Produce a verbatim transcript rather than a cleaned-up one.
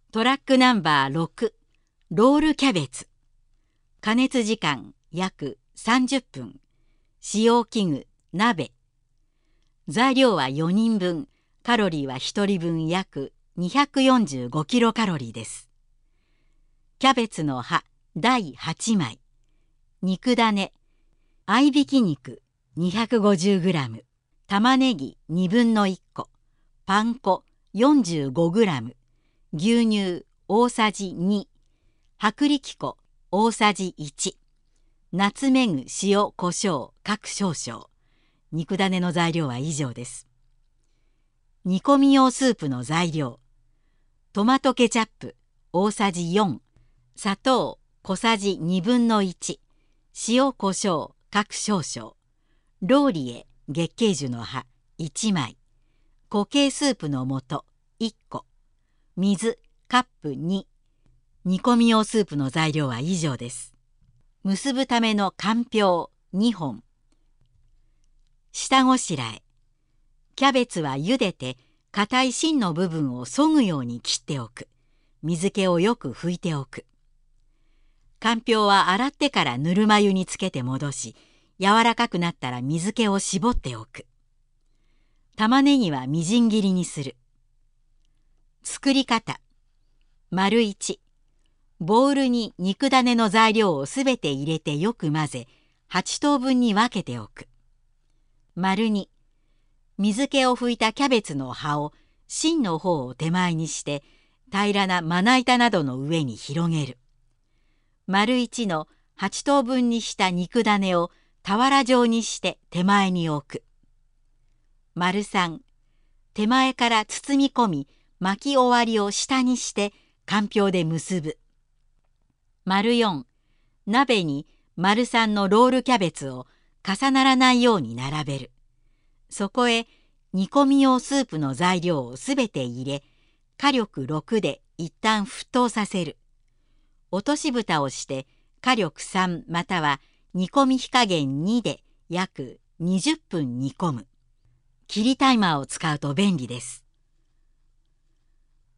トラックナンバーろく、ロールキャベツ。加熱時間約さんじゅっぷん。使用器具、鍋。材料はよにんぶん、カロリーはひとりぶん約にひゃくよんじゅうごキロカロリーです。キャベツの葉だいはちまい。肉種、合いびき肉 にひゃくごじゅうグラム、玉ねぎにぶんのいっこ、パン粉 よんじゅうごグラム、牛乳大さじに、薄力粉大さじいち、ナツメグ、塩、コショウ各少々。肉種の材料は以上です。煮込み用スープの材料。トマトケチャップ大さじよん、砂糖小さじにぶんのいち、塩コショウ各少々、ローリエ月桂樹の葉いちまい、固形スープの素いっこ、水カップに。煮込み用スープの材料は以上です。結ぶためのかんぴょうにほん。下ごしらえ。キャベツは茹でて硬い芯の部分をそぐように切っておく。水気をよく拭いておく。かんぴょうは洗ってからぬるま湯につけて戻し、柔らかくなったら水気を絞っておく。玉ねぎはみじん切りにする。作り方。丸いち、ボウルに肉種の材料をすべて入れてよく混ぜ、はちとうぶんに分けておく。丸に、水気を拭いたキャベツの葉を芯の方を手前にして平らなまな板などの上に広げる。丸いちのはちとうぶんにした肉種を俵状にして手前に置く。丸さん、手前から包み込み巻き終わりを下にしてかんぴょうで結ぶ。丸よん、鍋に丸さんのロールキャベツを重ならないように並べる。そこへ煮込み用スープの材料をすべて入れ、火力ろくで一旦沸騰させる。落とし蓋をして火力さんまたは煮込み火加減にで約にじゅっぷん煮込む。切りタイマーを使うと便利です。